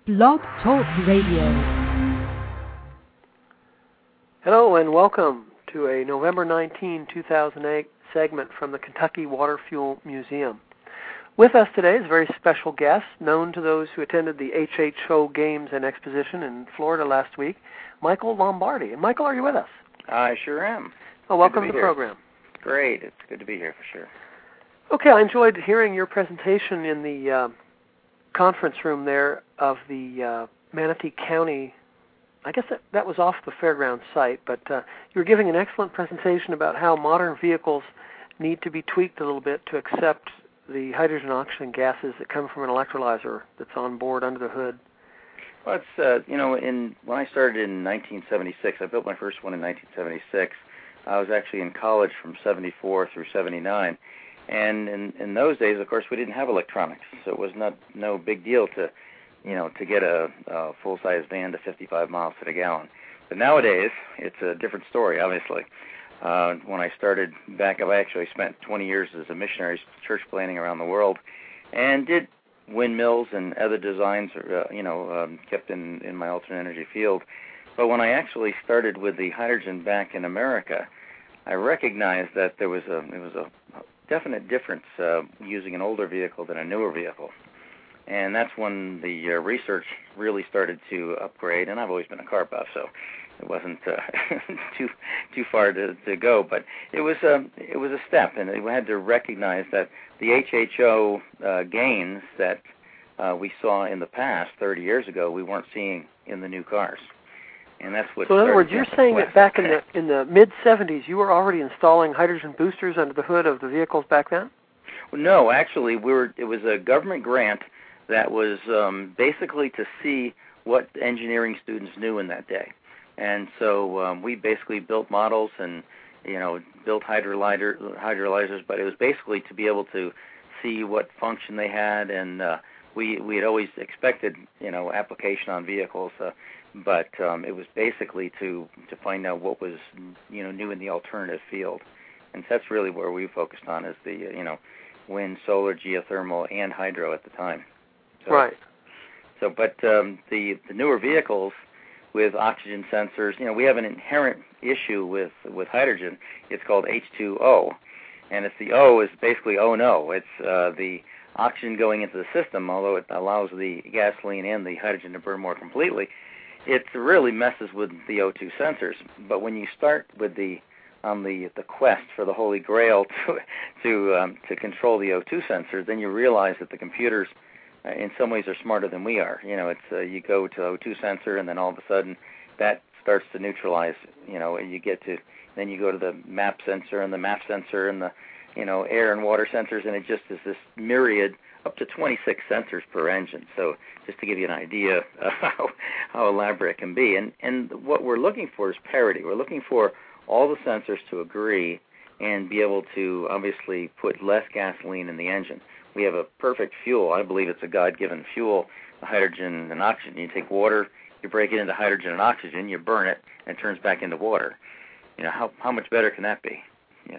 Blog Talk Radio. Hello and welcome to a November 19, 2008 segment from the Kentucky Water Fuel Museum. With us today is a very special guest, known to those who attended the HHO Games and Exposition in Florida last week, Michael Lombardi. And Michael, are you with us? I sure am. Well, welcome to the program. Great. It's good to be here for sure. Okay, I enjoyed hearing your presentation in the conference room there of the Manatee County. I guess that was off the fairground site, but you were giving an excellent presentation about how modern vehicles need to be tweaked a little bit to accept the hydrogen-oxygen gases that come from an electrolyzer that's on board under the hood. Well, it's, when I started in 1976, I built my first one in 1976. I was actually in college from 74 through 79. And in those days, of course, we didn't have electronics, so it was no big deal to get a full-size van to 55 miles to the gallon. But nowadays, it's a different story, obviously. When I started back up, I actually spent 20 years as a missionary, church planting around the world, and did windmills and other designs, kept in my alternate energy field. But when I actually started with the hydrogen back in America, I recognized that there was a definite difference using an older vehicle than a newer vehicle. And that's when the research really started to upgrade, and I've always been a car buff, so it wasn't too far to go, but it was a step, and we had to recognize that the HHO gains that we saw in the past 30 years ago, we weren't seeing in the new cars. And that's what. So in other words, you're saying that back in the mid-'70s, you were already installing hydrogen boosters under the hood of the vehicles back then? Well, no, actually, it was a government grant that was basically to see what engineering students knew in that day. And so we basically built models and built hydrolyzers, but it was basically to be able to see what function they had, and we had always expected application on vehicles. But it was basically to find out what was new in the alternative field, and that's really where we focused on is the wind, solar, geothermal, and hydro at the time. So, right. So, but the newer vehicles with oxygen sensors, we have an inherent issue with hydrogen. It's called H2O, and it's the O is basically oh no. It's the oxygen going into the system, although it allows the gasoline and the hydrogen to burn more completely. It really messes with the O2 sensors. But when you start with the quest for the Holy Grail to control the O2 sensors, then you realize that the computers, in some ways, are smarter than we are. It's you go to the O2 sensor, and then all of a sudden that starts to neutralize. And you get to then you go to the MAP sensor and the MAP sensor and the air and water sensors, and it just is this myriad. Up to 26 sensors per engine. So just to give you an idea of how elaborate it can be. And what we're looking for is parity. We're looking for all the sensors to agree and be able to obviously put less gasoline in the engine. We have a perfect fuel. I believe it's a God-given fuel, hydrogen and oxygen. You take water, you break it into hydrogen and oxygen, you burn it, and it turns back into water. How much better can that be?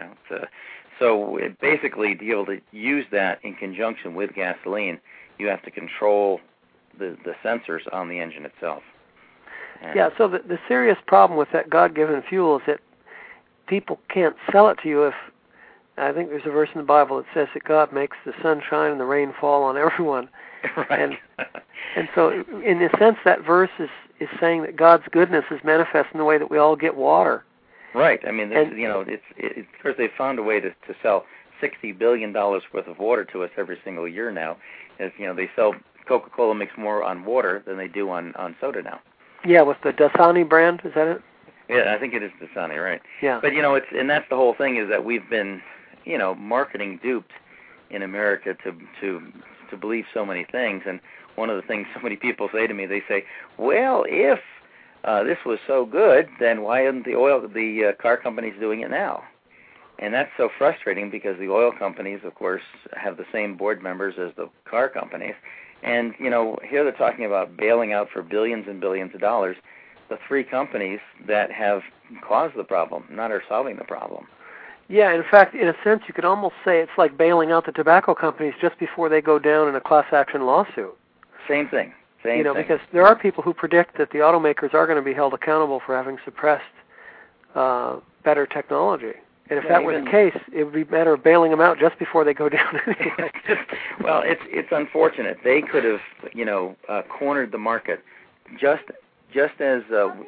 So basically, to be able to use that in conjunction with gasoline, you have to control the sensors on the engine itself. Yeah, so the serious problem with that God-given fuel is that people can't sell it to you if, I think there's a verse in the Bible that says that God makes the sun shine and the rain fall on everyone. Right. And so in a sense, that verse is saying that God's goodness is manifest in the way that we all get water. Right. I mean, of course, they've found a way to sell $60 billion worth of water to us every single year now. As they sell, Coca-Cola makes more on water than they do on soda now. Yeah, with the Dasani brand, is that it? Yeah, I think it is Dasani, right? Yeah. But and that's the whole thing is that we've been, marketing duped in America to believe so many things. And one of the things so many people say to me, they say, well, if this was so good, then why isn't the car companies doing it now? And that's so frustrating because the oil companies, of course, have the same board members as the car companies. And, here they're talking about bailing out for billions and billions of dollars the three companies that have caused the problem, not are solving the problem. Yeah, in fact, in a sense, you could almost say it's like bailing out the tobacco companies just before they go down in a class action lawsuit. Same thing. Same thing. Because there are people who predict that the automakers are going to be held accountable for having suppressed better technology. And if that were the case, it would be a matter of bailing them out just before they go down anyway. Well, it's unfortunate. They could have, cornered the market just as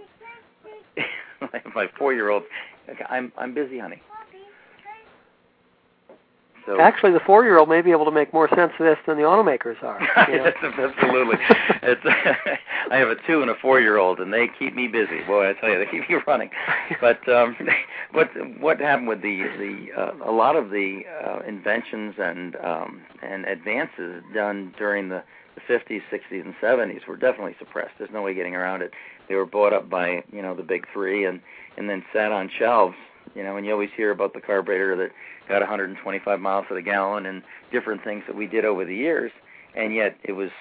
my 4-year-old. Okay, I'm busy, honey. So, actually, the 4-year-old may be able to make more sense of this than the automakers are. Absolutely. I have a 2 and a 4-year-old, and they keep me busy. Boy, I tell you, they keep me running. But what happened with a lot of the inventions and advances done during the 50s, 60s, and 70s were definitely suppressed. There's no way getting around it. They were bought up by the big three, and then sat on shelves. And you always hear about the carburetor that got 125 miles to the gallon and different things that we did over the years, and yet it was,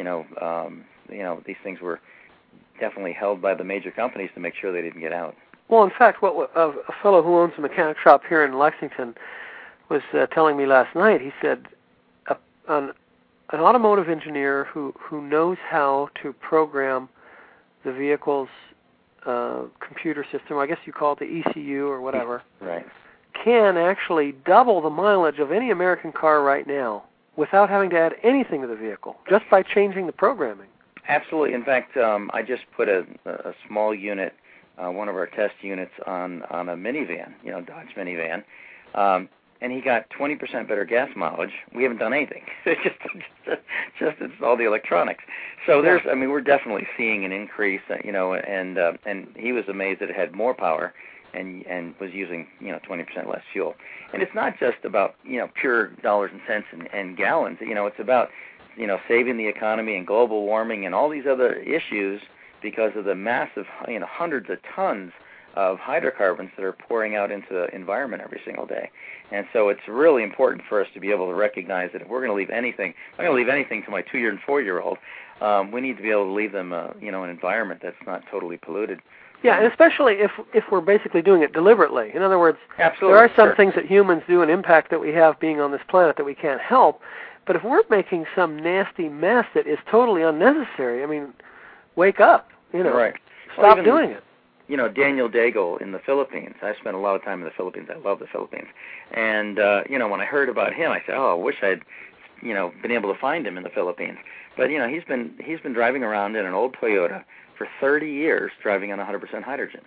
these things were definitely held by the major companies to make sure they didn't get out. Well, in fact, what a fellow who owns a mechanic shop here in Lexington was telling me last night, he said an automotive engineer who knows how to program the vehicle's computer system, I guess you call it the ECU or whatever, right, can actually double the mileage of any American car right now without having to add anything to the vehicle, just by changing the programming. Absolutely. In fact, I just put a small unit, one of our test units, on a minivan, Dodge minivan, and he got 20% better gas mileage. We haven't done anything. It's just all the electronics. So we're definitely seeing an increase, and he was amazed that it had more power and was using, 20% less fuel. And it's not just about, pure dollars and cents and gallons. It's about, saving the economy and global warming and all these other issues because of the massive, hundreds of tons of hydrocarbons that are pouring out into the environment every single day. And so it's really important for us to be able to recognize that if we're going to leave anything, I'm going to leave anything to my 2-year and 4-year-old, we need to be able to leave them, an environment that's not totally polluted. Yeah, and especially if we're basically doing it deliberately. In other words, absolutely, there are some things that humans do, an impact that we have being on this planet that we can't help. But if we're making some nasty mess that is totally unnecessary, wake up, Right. Stop doing it. Daniel Daigle in the Philippines. I spent a lot of time in the Philippines. I love the Philippines. And, when I heard about him, I said, I wish I'd, been able to find him in the Philippines. But, he's been driving around in an old Toyota for 30 years, driving on 100% hydrogen.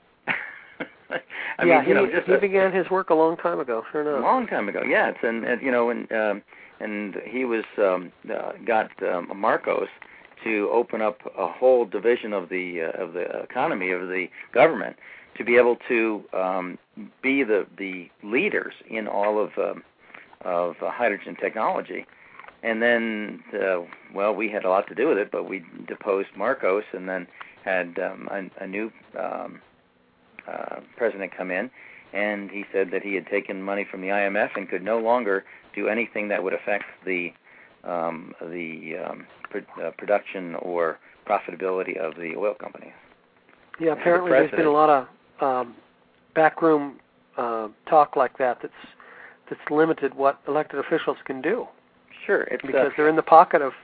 He began his work a long time ago, sure enough. A long time ago, yes. And he was got Marcos to open up a whole division of the economy of the government to be able to be the leaders in all of hydrogen technology. And then, we had a lot to do with it, but we deposed Marcos and then had a new president come in, and he said that he had taken money from the IMF and could no longer do anything that would affect the production or profitability of the oil companies. Yeah, apparently there's been a lot of backroom talk like that's limited what elected officials can do. Sure, because they're in the pocket of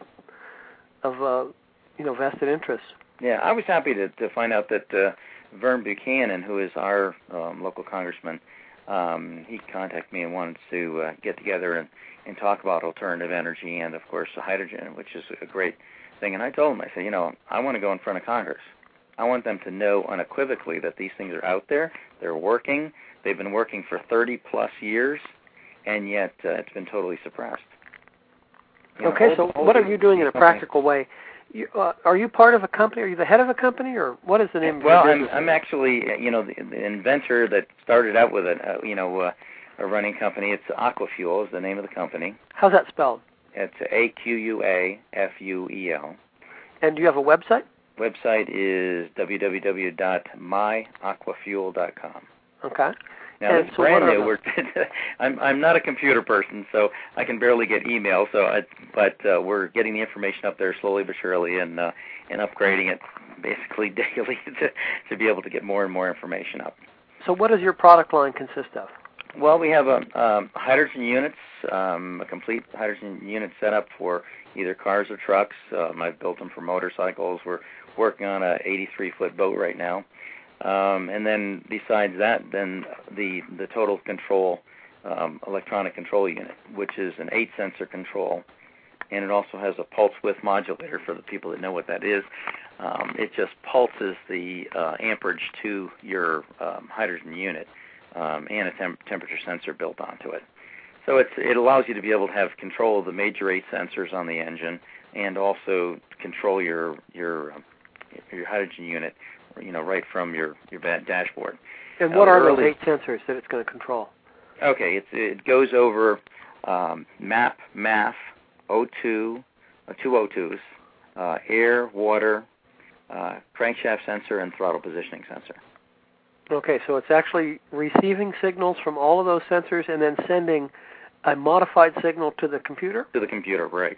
vested interests. Yeah, I was happy to find out that Vern Buchanan, who is our local congressman, he contacted me and wanted to get together and talk about alternative energy and, of course, hydrogen, which is a great thing. And I told him, I said, I want to go in front of Congress. I want them to know unequivocally that these things are out there. They're working. They've been working for 30-plus years, and yet it's been totally suppressed. Okay, so what are you doing in a practical way? Are you part of a company? Are you the head of a company, or what is the name of your business? I'm actually, the inventor that started out with a running company. It's Aquafuel is the name of the company. How's that spelled? It's AQUAFUEL. And do you have a website? Website is www.myaquafuel.com. Okay. Now, it's brand new. I'm not a computer person, so I can barely get email. But we're getting the information up there slowly but surely, and upgrading it basically daily to be able to get more and more information up. So, what does your product line consist of? Well, we have hydrogen units, a complete hydrogen unit set up for either cars or trucks. I've built them for motorcycles. We're working on a 83-foot boat right now. And then besides that, then the total control electronic control unit, which is an 8-sensor control, and it also has a pulse width modulator for the people that know what that is. It just pulses the amperage to your hydrogen unit, and a temperature sensor built onto it. So it allows you to be able to have control of the major 8 sensors on the engine, and also control your hydrogen unit, right from your dashboard. And what are those 8 sensors that it's going to control? Okay, it goes over MAP, MAF, O2, two O2s, air, water, crankshaft sensor, and throttle positioning sensor. Okay, so it's actually receiving signals from all of those sensors and then sending a modified signal to the computer? To the computer, right.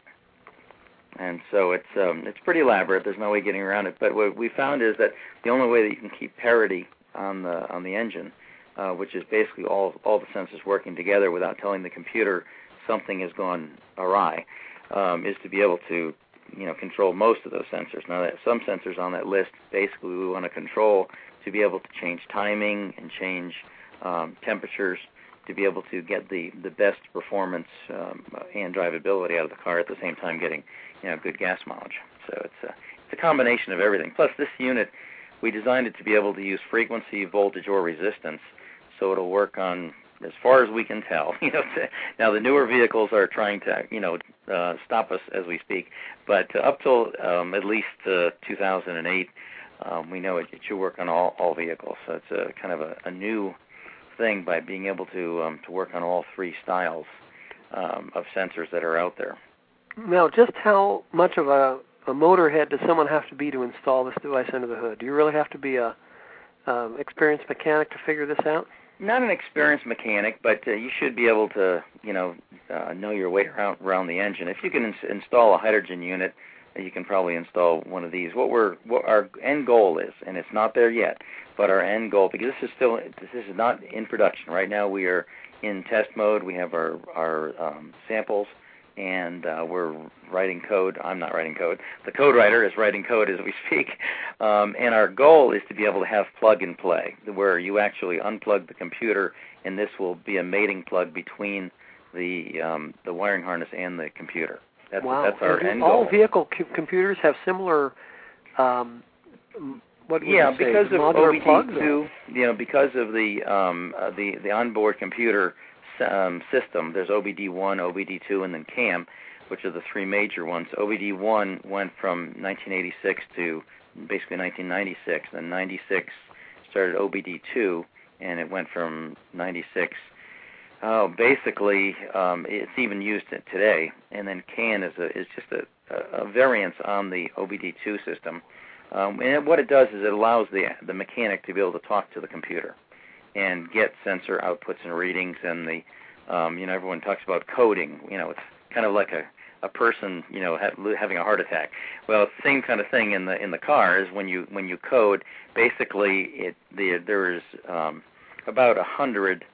And so it's pretty elaborate. There's no way getting around it. But what we found is that the only way that you can keep parity on the engine, which is basically all the sensors working together without telling the computer something has gone awry, is to be able to control most of those sensors. Now, some sensors on that list, basically we want to control to be able to change timing and change temperatures, to be able to get the best performance and drivability out of the car at the same time getting good gas mileage. So it's a combination of everything. Plus, this unit, we designed it to be able to use frequency, voltage, or resistance, so it'll work on, as far as we can tell. Now the newer vehicles are trying to stop us as we speak, but up till at least 2008, we know it should work on all vehicles. So it's a kind of a new thing by being able to work on all 3 styles of sensors that are out there. Now, just how much of a motorhead does someone have to be to install this device under the hood? Do you really have to be a experienced mechanic to figure this out? Not an experienced mechanic, but you should be able to, know your way around the engine. If you can install a hydrogen unit, you can probably install one of these. What our end goal is, and it's not there yet, but our end goal, because this is not in production right now. We are in test mode. We have our samples, and we're writing code. I'm not writing code. The code writer is writing code as we speak. And our goal is to be able to have plug and play, where you actually unplug the computer, and this will be a mating plug between the wiring harness and the computer. That's our end goal. All vehicle computers have similar, because of OBD2, because of the onboard computer system. There's OBD1, OBD2, and then CAM, which are the 3 major ones. OBD1 went from 1986 to basically 1996. Then 96 started OBD2, and it went from 96. Basically, it's even used today. And then CAN is just a variance on the OBD2 system. And what it does is it allows the mechanic to be able to talk to the computer and get sensor outputs and readings. And everyone talks about coding. It's kind of like a person, having a heart attack. Well, it's the same kind of thing in the car is when you code. Basically, there is about 100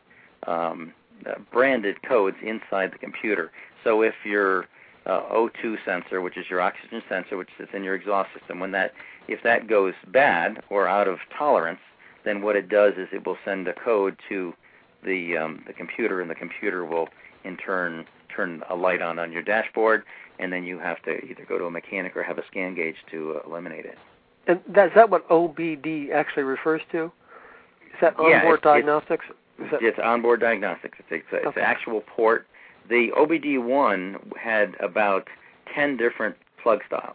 branded codes inside the computer. So if your O2 sensor, which is your oxygen sensor, which sits in your exhaust system, if that goes bad or out of tolerance, then what it does is it will send a code to the computer, and the computer will in turn turn a light on your dashboard, and then you have to either go to a mechanic or have a scan gauge to eliminate it. And is that what OBD actually refers to? Is that onboard diagnostics? It's onboard diagnostics. It's an actual port. The OBD1 had about 10 different plug styles,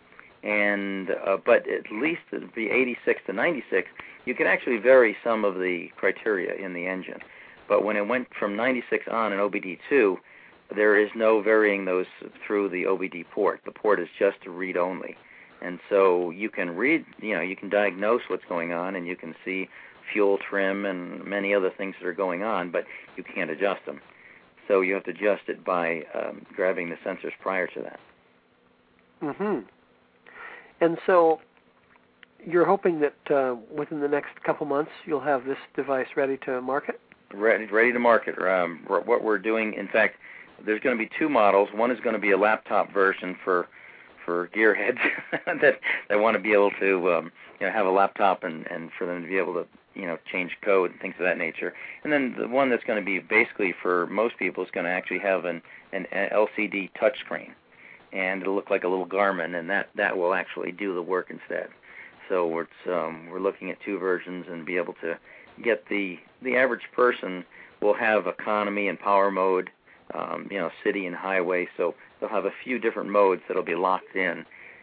and but at least the 86 to 96, you can actually vary some of the criteria in the engine. But when it went from 96 on in OBD2, there is no varying those through the OBD port. The port is just to read only. And so you can read, you can diagnose what's going on, and you can see fuel trim and many other things that are going on, but you can't adjust them. So you have to adjust it by grabbing the sensors prior to that. Mm-hmm. And so you're hoping that within the next couple months you'll have this device ready to market? ready to market. What we're doing, in fact, there's going to be two models. One is going to be a laptop version for gearheads that want to be able to have a laptop and for them to be able to change code and things of that nature. And then the one that's going to be basically for most people is going to actually have an LCD touchscreen, and it'll look like a little Garmin, and that will actually do the work instead. So we're looking at two versions and be able to get the average person will have economy and power mode, city and highway. So they'll have a few different modes that'll be locked in,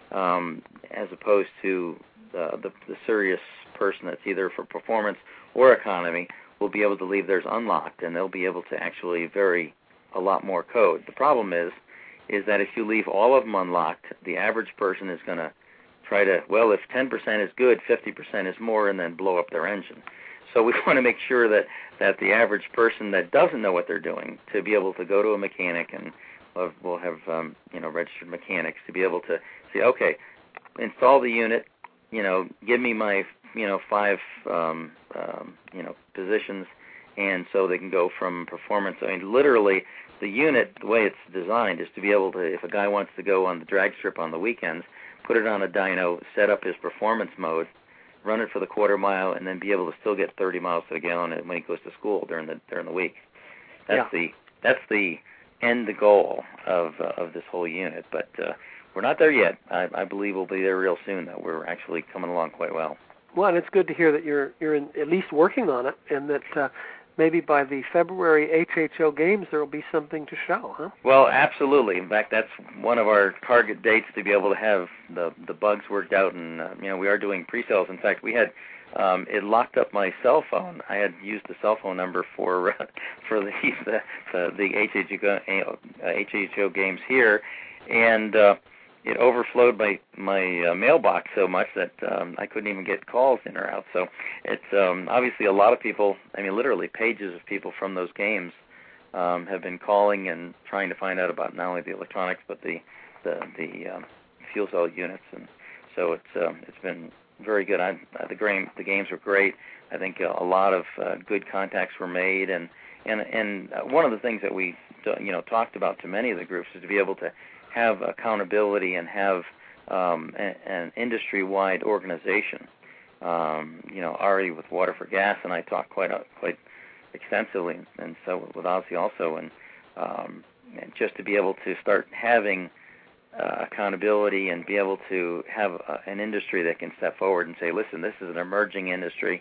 as opposed to the serious person that's either for performance or economy will be able to leave theirs unlocked, and they'll be able to actually vary a lot more code. The problem is that if you leave all of them unlocked, the average person is going to try to, well, if 10% is good, 50% is more, and then blow up their engine. So we want to make sure that the average person that doesn't know what they're doing to be able to go to a mechanic, and we'll have registered mechanics to be able to say, okay, install the unit, give me my 5 positions, and so they can go from performance. I mean, literally, the unit, the way it's designed, is to be able to, if a guy wants to go on the drag strip on the weekends, put it on a dyno, set up his performance mode, run it for the quarter mile, and then be able to still get 30 miles to the gallon when he goes to school during the week. That's the end goal of this whole unit. But we're not there yet. I believe we'll be there real soon. That we're actually coming along quite well. Well, and it's good to hear that you're at least working on it, and that maybe by the February HHO games there will be something to show, huh? Well, absolutely. In fact, that's one of our target dates, to be able to have the bugs worked out, and we are doing pre-sales. In fact, we had it locked up my cell phone. I had used the cell phone number for the HHO games here, and it overflowed my mailbox so much that I couldn't even get calls in or out. So it's obviously a lot of people, literally pages of people from those games have been calling and trying to find out about not only the electronics but the fuel cell units. And so it's been very good. The games were great. I think a lot of good contacts were made, and one of the things that we talked about to many of the groups is to be able to have accountability and have an industry-wide organization. Ari with Water for Gas and I talked quite extensively, and so with Ozzy also, and just to be able to start having accountability and be able to have an industry that can step forward and say, listen, this is an emerging industry.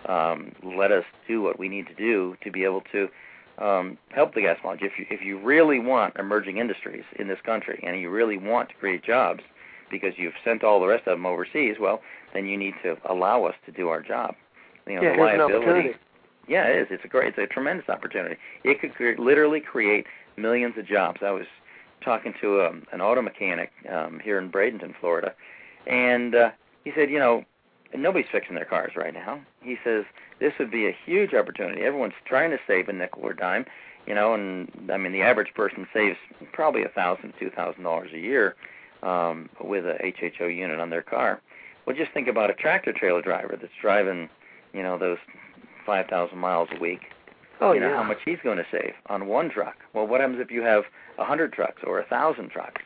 Let us do what we need to do to be able to help the gas mileage. If you really want emerging industries in this country and you really want to create jobs because you've sent all the rest of them overseas, well, then you need to allow us to do our job. The liability. Yeah, it is. It's a tremendous opportunity. It could literally create millions of jobs. I was talking to an auto mechanic here in Bradenton, Florida, and he said, nobody's fixing their cars right now. He says, this would be a huge opportunity. Everyone's trying to save a nickel or dime, and the average person saves probably $1,000 to $2,000 a year with a HHO unit on their car. Well, just think about a tractor-trailer driver that's driving, those 5,000 miles a week. How much he's going to save on one truck. Well, what happens if you have 100 trucks or 1,000 trucks?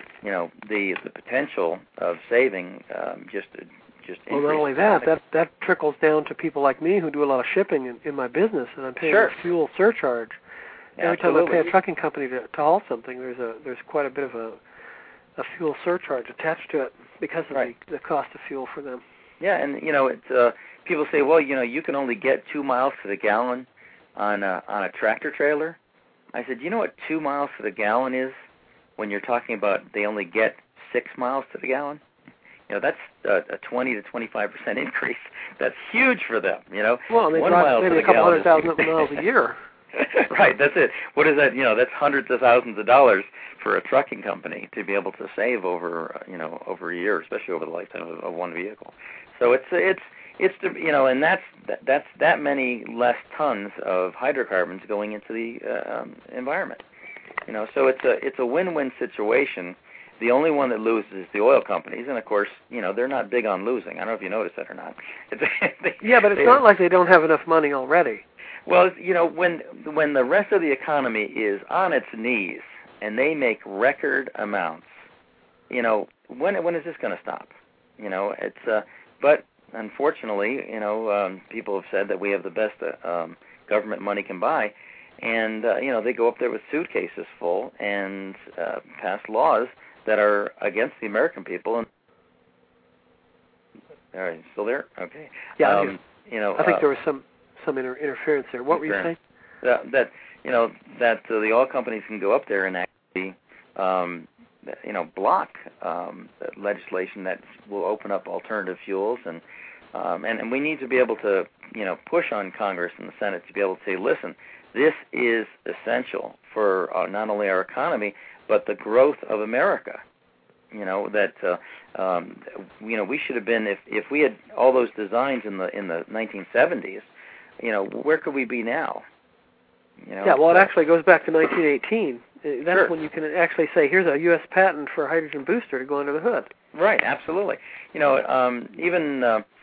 The potential of saving just well, not only that trickles down to people like me who do a lot of shipping in my business, and I'm paying a fuel surcharge. Every time I pay a trucking company to haul something, there's quite a bit of a fuel surcharge attached to it because of the cost of fuel for them. Yeah, and people say, well, you can only get 2 miles to the gallon on a tractor trailer. I said, you know what 2 miles to the gallon is when you're talking about they only get 6 miles to the gallon? That's a 20 to 25% increase. That's huge for them, Well, they drive maybe a couple 100,000 miles a year. Right, that's it. What is that? That's hundreds of thousands of dollars for a trucking company to be able to save over a year, especially over the lifetime of one vehicle. So it's and that's that many less tons of hydrocarbons going into the environment. So it's a win-win situation. The only one that loses is the oil companies, and of course, they're not big on losing. I don't know if you noticed that or not. But it's not like they don't have enough money already. Well, when the rest of the economy is on its knees and they make record amounts, when is this going to stop? It's but unfortunately, people have said that we have the best government money can buy, and they go up there with suitcases full and pass laws that are against the American people. And all right, still there? Okay. Yeah. I think there was some interference there. What were you saying? That the oil companies can go up there and actually block legislation that will open up alternative fuels, and we need to be able to push on Congress and the Senate to be able to say, listen, this is essential for not only our economy but the growth of America. We should have been, if we had all those designs in the 1970s, where could we be now? Yeah, well, it actually goes back to 1918. That's sure. When you can actually say, here's a U.S. patent for a hydrogen booster to go under the hood. Right, absolutely. Even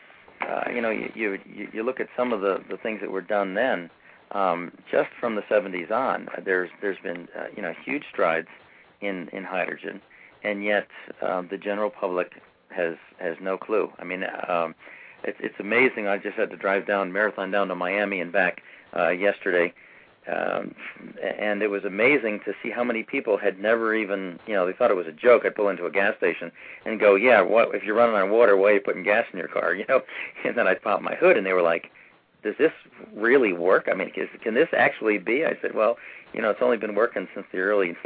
you look at some of the things that were done then, just from the 70s on. There's been huge strides in hydrogen, and yet the general public has no clue. I mean, it's amazing. I just had to drive marathon down to Miami and back yesterday. And it was amazing to see how many people had never even, they thought it was a joke. I'd pull into a gas station and go, yeah, what if you're running on water, why are you putting gas in your car? And then I'd pop my hood and they were like, does this really work? I mean, can this actually be? I said, well, it's only been working since the early,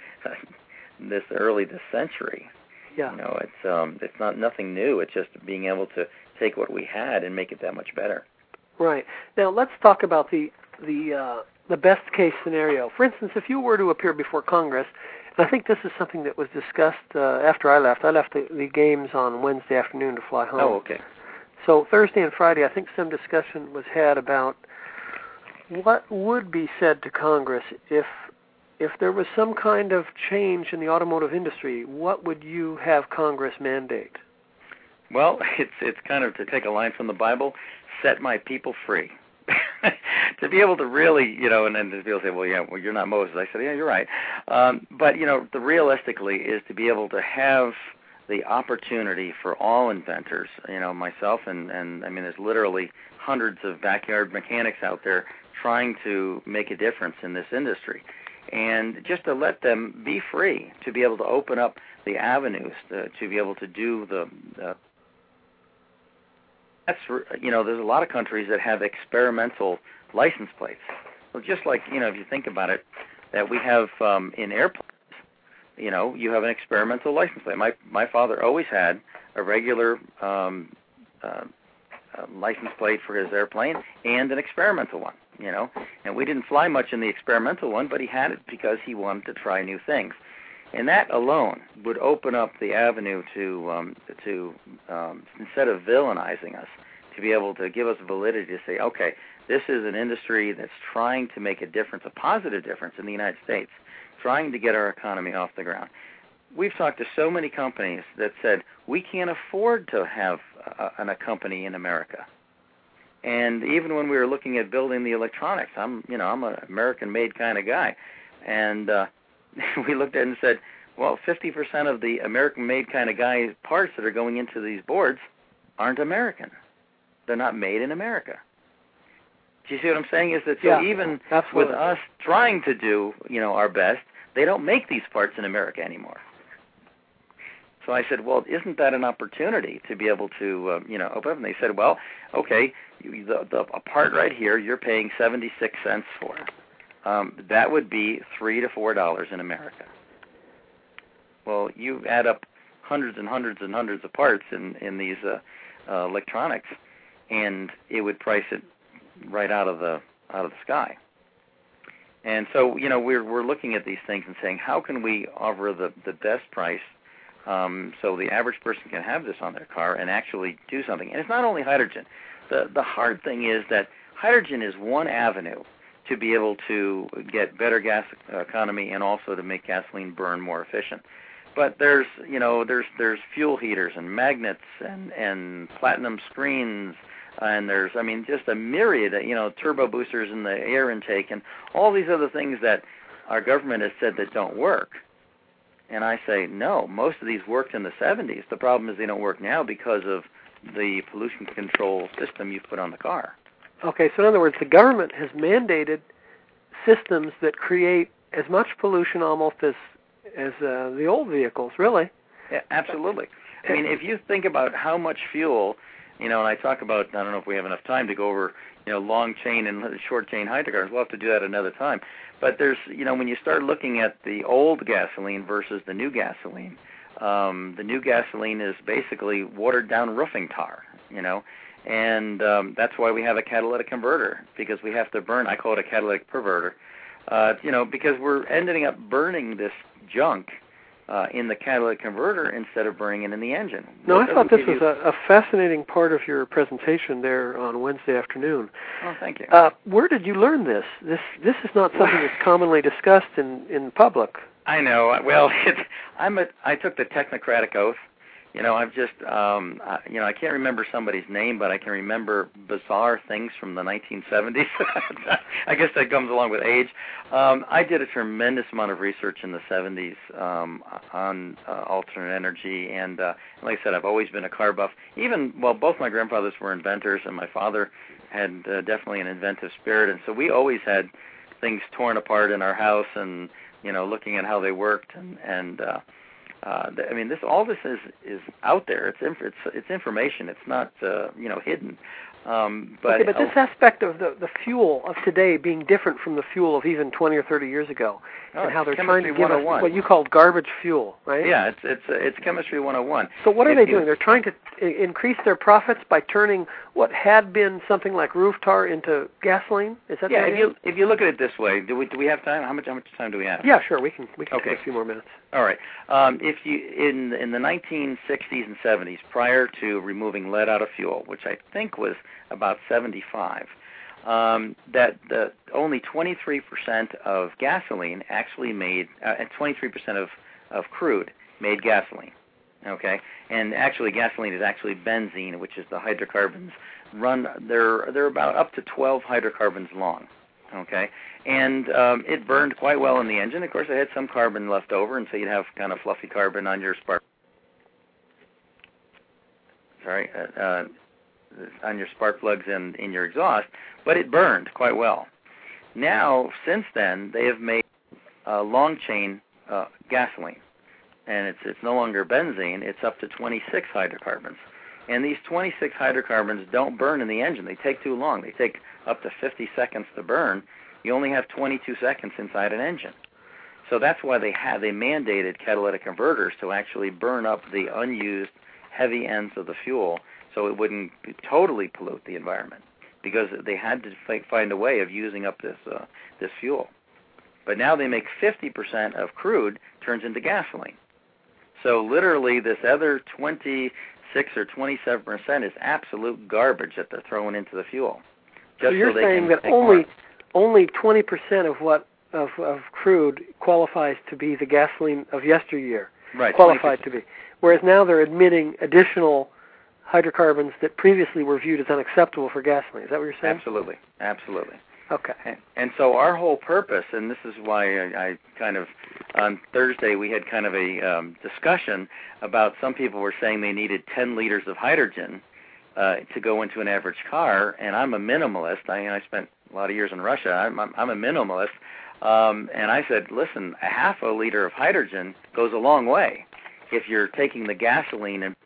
this century. Yeah. It's not nothing new. It's just being able to take what we had and make it that much better. Right. Now let's talk about the best case scenario. For instance, if you were to appear before Congress, and I think this is something that was discussed after I left. I left the games on Wednesday afternoon to fly home. Oh, okay. So Thursday and Friday, I think some discussion was had about what would be said to Congress if there was some kind of change in the automotive industry. What would you have Congress mandate? Well, it's kind of, to take a line from the Bible, set my people free. To be able to really, and then people say, well, you're not Moses. I said, yeah, you're right. But, the realistically is to be able to have the opportunity for all inventors, myself, and I mean, there's literally hundreds of backyard mechanics out there trying to make a difference in this industry. And just to let them be free, to be able to open up the avenues, to be able to do there's a lot of countries that have experimental license plates. Well, just like, if you think about it, that we have in airplanes, you have an experimental license plate. My father always had a regular license plate for his airplane and an experimental one, and we didn't fly much in the experimental one, but he had it because he wanted to try new things. And that alone would open up the avenue to instead of villainizing us, to be able to give us validity to say, okay, this is an industry that's trying to make a difference, a positive difference in the United States, trying to get our economy off the ground. We've talked to so many companies that said, we can't afford to have a company in America. And even when we were looking at building the electronics, I'm an American-made kind of guy, and we looked at it and said, well, 50% of the American-made kind of guy parts that are going into these boards aren't American. They're not made in America. Do you see what I'm saying? Is that even absolutely. With us trying to do, our best, they don't make these parts in America anymore. So I said, well, isn't that an opportunity to be able to, open up? And they said, well, okay, a part right here you're paying 76 cents for. That would be $3 to $4 in America. Well, you add up hundreds and hundreds and hundreds of parts in these electronics, and it would price it right out of the sky. And so, we're looking at these things and saying, how can we offer the best price so the average person can have this on their car and actually do something? And it's not only hydrogen. The hard thing is that hydrogen is one avenue to be able to get better gas economy and also to make gasoline burn more efficient. But there's fuel heaters and magnets and platinum screens, and there's, just a myriad of, turbo boosters in the air intake and all these other things that our government has said that don't work. And I say, no, most of these worked in the 70s. The problem is they don't work now because of the pollution control system you put on the car. Okay, so in other words, the government has mandated systems that create as much pollution almost as the old vehicles, really. Yeah, absolutely. If you think about how much fuel, and I talk about, I don't know if we have enough time to go over, long chain and short chain hydrocarbons. We'll have to do that another time. But there's, when you start looking at the old gasoline versus the new gasoline, the new gasoline is basically watered down roofing tar, and that's why we have a catalytic converter, because we have to burn, I call it a catalytic perverter, because we're ending up burning this junk in the catalytic converter instead of burning it in the engine. No, I thought this was a fascinating part of your presentation there on Wednesday afternoon. Oh, thank you. Where did you learn this? This is not something that's commonly discussed in public. I know. Well, I took the Technocratic oath. I've just, I can't remember somebody's name, but I can remember bizarre things from the 1970s. I guess that comes along with age. I did a tremendous amount of research in the 70s on alternate energy, and like I said, I've always been a car buff. Both my grandfathers were inventors, and my father had definitely an inventive spirit, and so we always had things torn apart in our house, and looking at how they worked, and all this is out there. It's information. It's not hidden. But this aspect of the fuel of today being different from the fuel of even 20 or 30 years ago, and how they're trying to give us what you called garbage fuel, right? Yeah, it's chemistry 101. So what are they doing? They're trying to increase their profits by turning what had been something like roof tar into gasoline. Is that yeah? If you look at it this way, do we have time? How much time do we have? Yeah, sure. We can okay. Take a few more minutes. All right. If you in the 1960s and 70s, prior to removing lead out of fuel, which I think was about 75, that only 23% of gasoline actually made, and 23% of crude made gasoline. Okay, and actually gasoline is actually benzene, which is the hydrocarbons they're about up to 12 hydrocarbons long. Okay, and it burned quite well in the engine. Of course, it had some carbon left over, and so you'd have kind of fluffy carbon on your spark. On your spark plugs and in your exhaust, but it burned quite well. Now, since then, they have made long chain gasoline, and it's no longer benzene. It's up to 26 hydrocarbons, and these 26 hydrocarbons don't burn in the engine. They take too long. They take up to 50 seconds to burn. You only have 22 seconds inside an engine. So that's why they mandated catalytic converters to actually burn up the unused heavy ends of the fuel, so it wouldn't totally pollute the environment, because they had to find a way of using up this fuel. But now they make 50% of crude turns into gasoline. So literally this other 26 or 27% is absolute garbage that they're throwing into the fuel. So you're saying that only 20% of crude qualifies to be the gasoline of yesteryear. Right. Qualified 20%. to be. Whereas now they're admitting additional hydrocarbons that previously were viewed as unacceptable for gasoline. Is that what you're saying? Absolutely. Okay. And so our whole purpose, and this is why I kind of, on Thursday we had kind of a discussion about, some people were saying they needed 10 liters of hydrogen to go into an average car, and I'm a minimalist. I spent a lot of years in Russia. I'm a minimalist. And I said, listen, a half a liter of hydrogen goes a long way if you're taking the gasoline and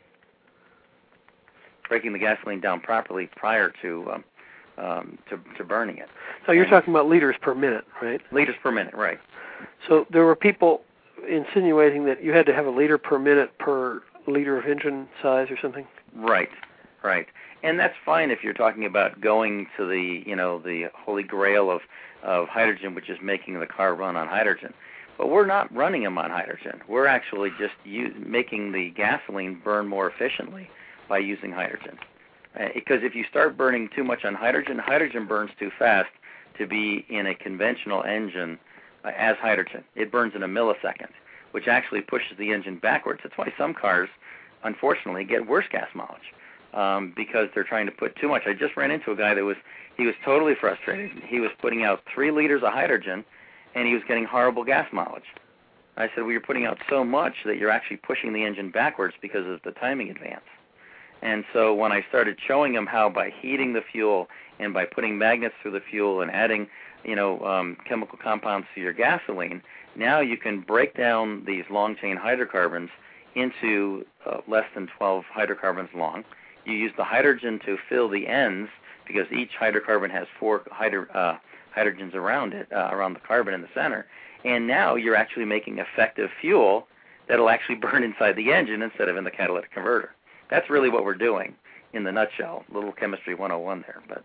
breaking the gasoline down properly prior to burning it. So you're talking about liters per minute, right? Liters per minute, right. So there were people insinuating that you had to have a liter per minute per liter of engine size or something? Right. And that's fine if you're talking about going to the holy grail of hydrogen, which is making the car run on hydrogen. But we're not running them on hydrogen. We're actually just making the gasoline burn more efficiently by using hydrogen. Because if you start burning too much on hydrogen, hydrogen burns too fast to be in a conventional engine as hydrogen. It burns in a millisecond, which actually pushes the engine backwards. That's why some cars, unfortunately, get worse gas mileage. because they're trying to put too much. I just ran into a guy he was totally frustrated. He was putting out 3 liters of hydrogen, and he was getting horrible gas mileage. I said, well, you're putting out so much that you're actually pushing the engine backwards because of the timing advance. And so when I started showing him how by heating the fuel and by putting magnets through the fuel and adding, chemical compounds to your gasoline, now you can break down these long-chain hydrocarbons into less than 12 hydrocarbons long. You use the hydrogen to fill the ends because each hydrocarbon has 4 hydrogens around it, around the carbon in the center. And now you're actually making effective fuel that'll actually burn inside the engine instead of in the catalytic converter. That's really what we're doing in the nutshell. Little chemistry 101 there. But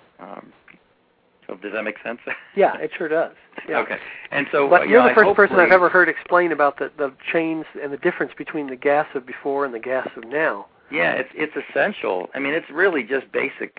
so does that make sense? Yeah, it sure does. Yeah. Okay. And so, but you're the first person I've ever heard explain about the chains and the difference between the gas of before and the gas of now. Yeah, it's essential. I mean, it's really just basic,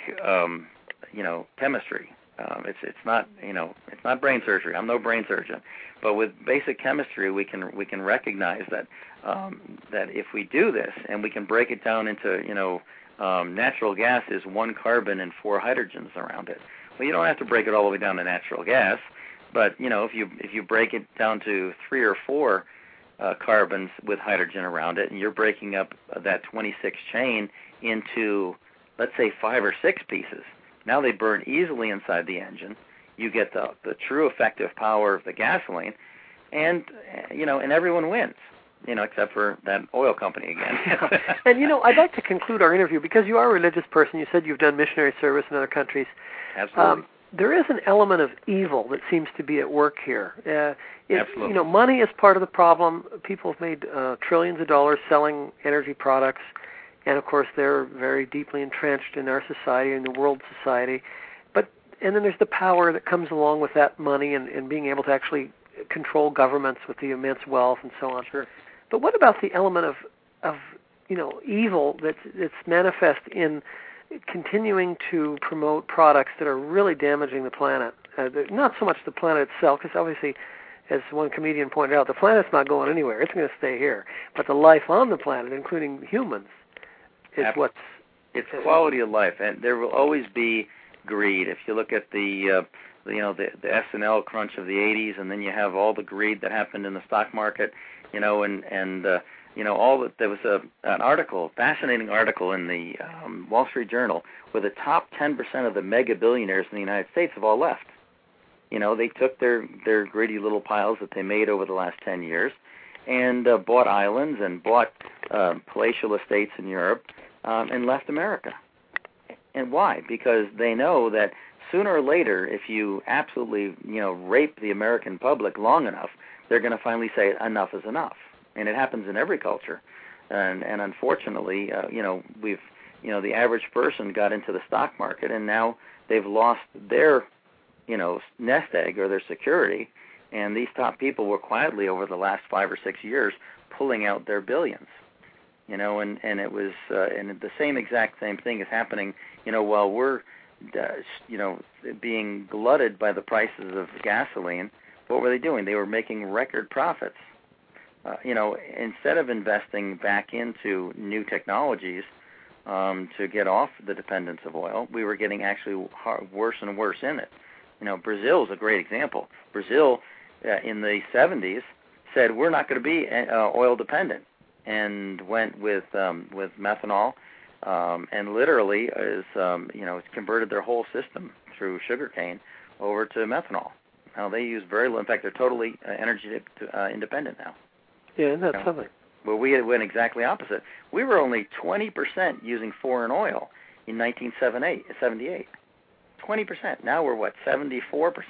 chemistry. It's not it's not brain surgery. I'm no brain surgeon, but with basic chemistry, we can recognize that that if we do this and we can break it down into natural gas is 1 carbon and 4 hydrogens around it. Well, you don't have to break it all the way down to natural gas, but if you break it down to 3 or 4 carbons with hydrogen around it, and you're breaking up that 26 chain into, let's say, 5 or 6 pieces. Now they burn easily inside the engine. You get the true effective power of the gasoline, and and everyone wins, except for that oil company again. And I'd like to conclude our interview because you are a religious person. You said you've done missionary service in other countries. Absolutely. There is an element of evil that seems to be at work here. Absolutely. Money is part of the problem. People have made trillions of dollars selling energy products. And, of course, they're very deeply entrenched in our society and the world society. And then there's the power that comes along with that money and being able to actually control governments with the immense wealth and so on. Sure. But what about the element of evil that's manifest in continuing to promote products that are really damaging the planet? Not so much the planet itself, because obviously, as one comedian pointed out, the planet's not going anywhere. It's going to stay here. But the life on the planet, including humans, is it's quality of life, and there will always be greed. If you look at the S&L crunch of the 80s, and then you have all the greed that happened in the stock market, all that. There was an article, fascinating article in the Wall Street Journal, where the top 10% of the mega billionaires in the United States have all left. They took their greedy little piles that they made over the last 10 years, and bought islands and bought palatial estates in Europe, and left America. And why? Because they know that sooner or later, if you absolutely, rape the American public long enough, they're going to finally say enough is enough. And it happens in every culture. And unfortunately, the average person got into the stock market, and now they've lost their, nest egg or their security. And these top people were quietly over the last 5 or 6 years pulling out their billions. And it was, and the same thing is happening, while we're, being glutted by the prices of gasoline. What were they doing? They were making record profits. Instead of investing back into new technologies to get off the dependence of oil, we were getting actually worse and worse in it. Brazil is a great example. Brazil, in the 70s, said we're not going to be oil dependent, and went with methanol, and literally it's converted their whole system through sugarcane over to methanol. Now they use very little. In fact, they're totally energy independent now. Yeah, isn't that something? Well, we went exactly opposite. We were only 20% using foreign oil in 1978. 20%. Now we're what, 74%?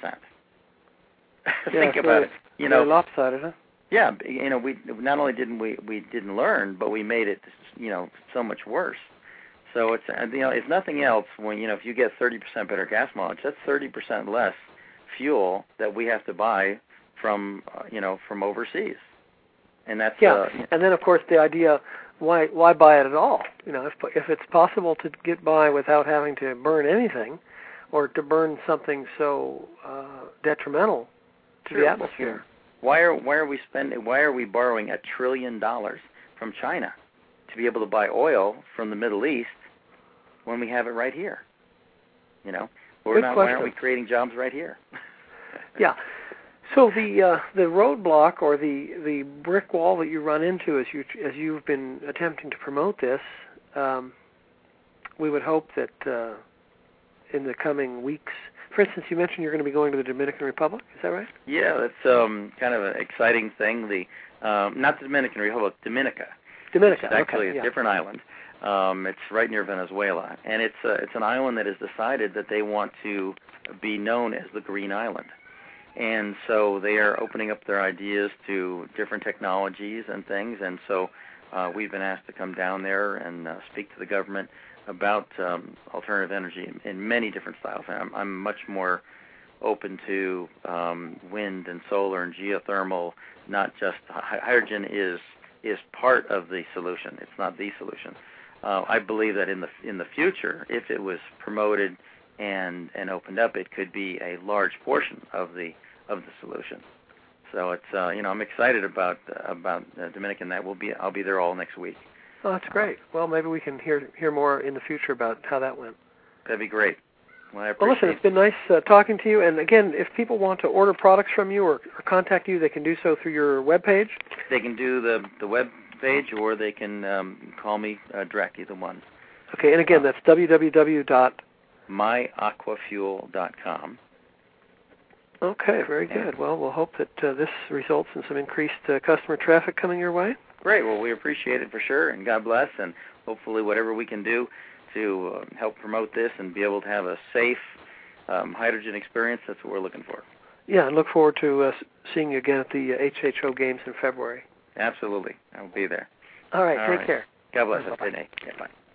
Think about it. Very lopsided, huh? Yeah, we not only didn't we didn't learn, but we made it so much worse. So it's if nothing else, when if you get 30% better gas mileage, that's 30% less fuel that we have to buy from from overseas. And that's and then of course the idea, why buy it at all? If it's possible to get by without having to burn anything, or to burn something so detrimental to the atmosphere. Why are we borrowing $1 trillion from China to be able to buy oil from the Middle East when we have it right here? You know, Good why aren't we creating jobs right here? Yeah. So the roadblock or the brick wall that you run into as you've been attempting to promote this, we would hope that in the coming weeks. For instance, you mentioned you're going to be going to the Dominican Republic. Is that right? Yeah, that's kind of an exciting thing. Not the Dominican Republic, Dominica. Dominica. It's actually okay, a different island. It's right near Venezuela, and it's an island that has decided that they want to be known as the Green Island. And so they are opening up their ideas to different technologies and things. And so we've been asked to come down there and speak to the government about alternative energy in many different styles. I'm much more open to wind and solar and geothermal. Not just hydrogen is part of the solution. It's not the solution. I believe that in the future, if it was promoted and opened up, it could be a large portion of the solution. So it's I'm excited about Dominican. I'll be there all next week. Oh, that's great. Well, maybe we can hear more in the future about how that went. That'd be great. Well, listen, it's been nice talking to you. And again, if people want to order products from you or contact you, they can do so through your webpage. They can do the web page, or they can call me direct, either one. Okay, and again, that's www.myaquafuel.com. Okay, very good. Well, we'll hope that this results in some increased customer traffic coming your way. Great. Well, we appreciate it for sure, and God bless, and hopefully whatever we can do to help promote this and be able to have a safe hydrogen experience, that's what we're looking for. Yeah, and look forward to seeing you again at the HHO Games in February. Absolutely. I'll be there. All right, take care. God bless. Bye-bye. Good night. Yeah, bye.